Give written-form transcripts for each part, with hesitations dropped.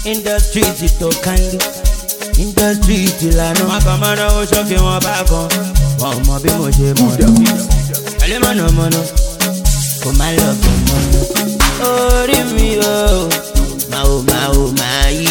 Industry ti tó kandi, industry ti lànà. Wọ́n kàn mọ́nà ó ṣọ́kì wọn bá kan, wọ́n mọ bí mo ṣe mọ̀ lọ. Ẹlẹ́ mọ̀nàmọ́ná, kò má lọ kò mọ́nà. Orí mi o, máa yí.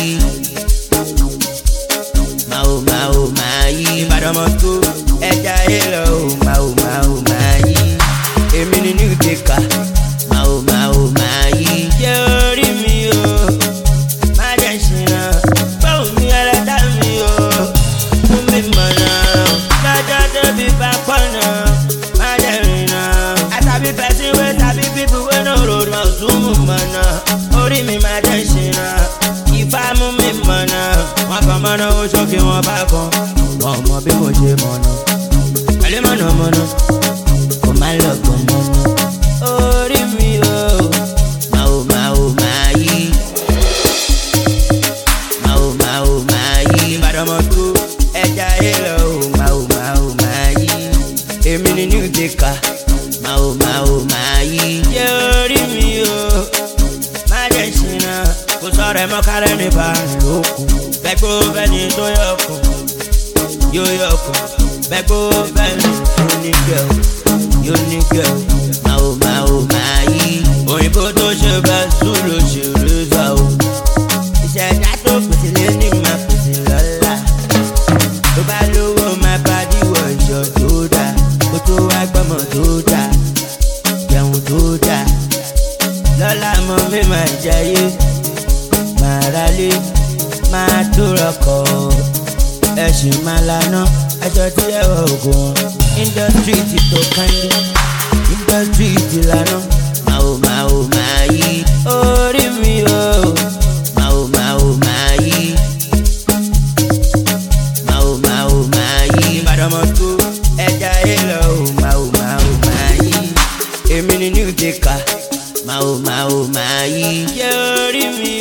Máa yí. Ìbàdàn mọ̀ tó ẹja èlò o, máa yí. Èmi ni new taker, máa yí. Jẹ́ orí mi o, má jẹ́ ṣìnà. Báwo ni ẹlẹ́dàá mi o, fún mi mọ̀nà. Lọ́jọ́ tó bí bá pọ̀nà, má jẹ́ rìnà. Àtàbí person wey tàbí people wey no road mọ̀ tún mú mọ̀nà. Orí mi má jẹ́ ṣìnà, ìfá mú mi mọ̀nà. Wọ́n kàn mọ́nà ó ṣọ́kì wọn bá kan, wọ́n mọ bí mo ṣe mọ̀nà. Ẹlẹ́ mọ̀nàmọ́ná, kò má lọ kò mọ̀nà. Orí mi o, máa yí. Máa yí. Ìbàdàn mọ̀ tó ẹja èlò o, máa yí. Èmi ni new taker, máa yí. Jẹ́ orí mi o, má jẹ́ ṣìnà. Kò sọ̀rọ̀ ẹ̀ mọ́ kárẹ́ ní bàrìn lókun. Bẹ́gbó bẹ́ni tó yọkùn, yóò yọkùn. Bẹ́gbó bẹ́ni yóò ní gẹ̀ o, máa yí. Òyìnbó tó ṣe bẹ́ẹ̀ sùn ló ṣe rẹ́sà o. Ìṣẹ̀dá tó pèsè lé ní máa pèsè lọ́la. Tó bá lówó máa bá díwọ̀ ìṣọ̀ tó dáa. Kó tó wá gbọ́mọ̀ tó dáa, jẹun tó dáa. Lọ́la mọ mi máa jayé, máa ralé, máa tó rọkọ̀. Ẹ̀sìn máa lànà, aṣọ tí ẹ wọ ògùn. Industry ti tó kandi, industry ti lànà. Máa yí. Orí mi o, máa yí. Máa yí. Ìbàdàn mọ̀ tó ẹja èlò o, máa yí. Èmi ni new taker, máa yí. Jẹ́ orí mi